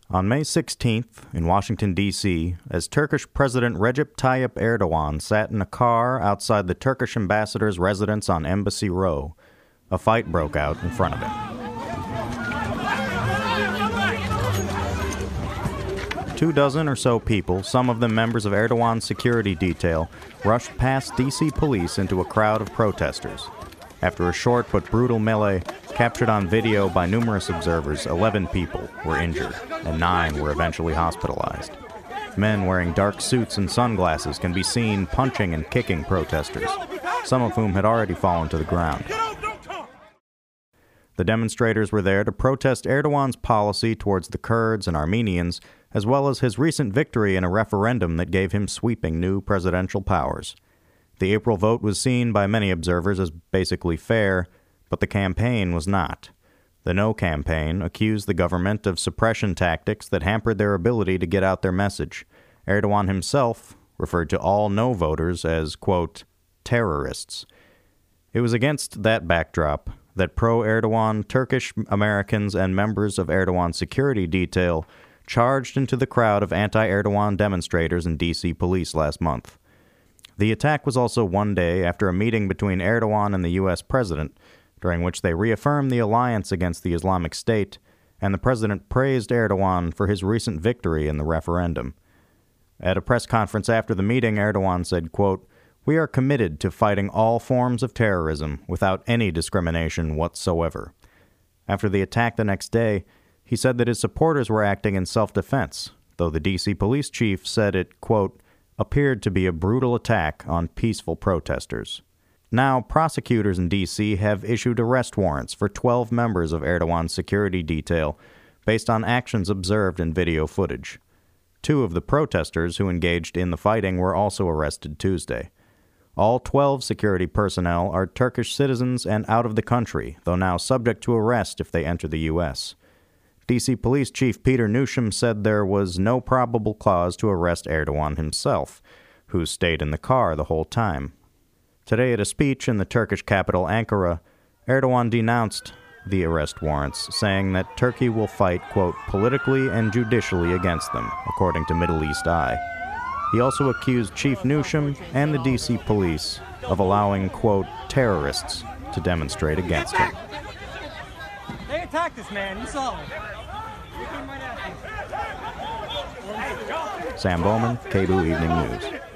On May 16th, in Washington, D.C., as Turkish President Recep Tayyip Erdogan sat in a car outside the Turkish ambassador's residence on Embassy Row, a fight broke out in front of him. 24 or so people, some of them members of Erdogan's security detail, rushed past D.C. police into a crowd of protesters. After a short but brutal melee, captured on video by numerous observers, 11 people were injured, and 9 were eventually hospitalized. Men wearing dark suits and sunglasses can be seen punching and kicking protesters, some of whom had already fallen to the ground. The demonstrators were there to protest Erdogan's policy towards the Kurds and Armenians, as well as his recent victory in a referendum that gave him sweeping new presidential powers. The April vote was seen by many observers as basically fair, but the campaign was not. The No campaign accused the government of suppression tactics that hampered their ability to get out their message. Erdogan himself referred to all No voters as, quote, terrorists. It was against that backdrop that pro-Erdogan Turkish Americans and members of Erdogan's security detail charged into the crowd of anti-Erdogan demonstrators and D.C. police last month. The attack was also one day after a meeting between Erdogan and the U.S. president, during which they reaffirmed the alliance against the Islamic State, and the president praised Erdogan for his recent victory in the referendum. At a press conference after the meeting, Erdogan said, quote, "We are committed to fighting all forms of terrorism without any discrimination whatsoever." After the attack the next day, he said that his supporters were acting in self-defense, though the D.C. police chief said it, quote, appeared to be a brutal attack on peaceful protesters. Now, prosecutors in D.C. have issued arrest warrants for 12 members of Erdogan's security detail based on actions observed in video footage. 2 of the protesters who engaged in the fighting were also arrested Tuesday. All 12 security personnel are Turkish citizens and out of the country, though now subject to arrest if they enter the U.S. D.C. Police Chief Peter Newsham said there was no probable cause to arrest Erdogan himself, who stayed in the car the whole time. Today, at a speech in the Turkish capital Ankara, Erdogan denounced the arrest warrants, saying that Turkey will fight, quote, politically and judicially against them, according to Middle East Eye. He also accused Chief Newsham and the D.C. police of allowing, quote, terrorists to demonstrate against him. They attacked this man, you saw him. Sam Bowman, KBOO Evening News.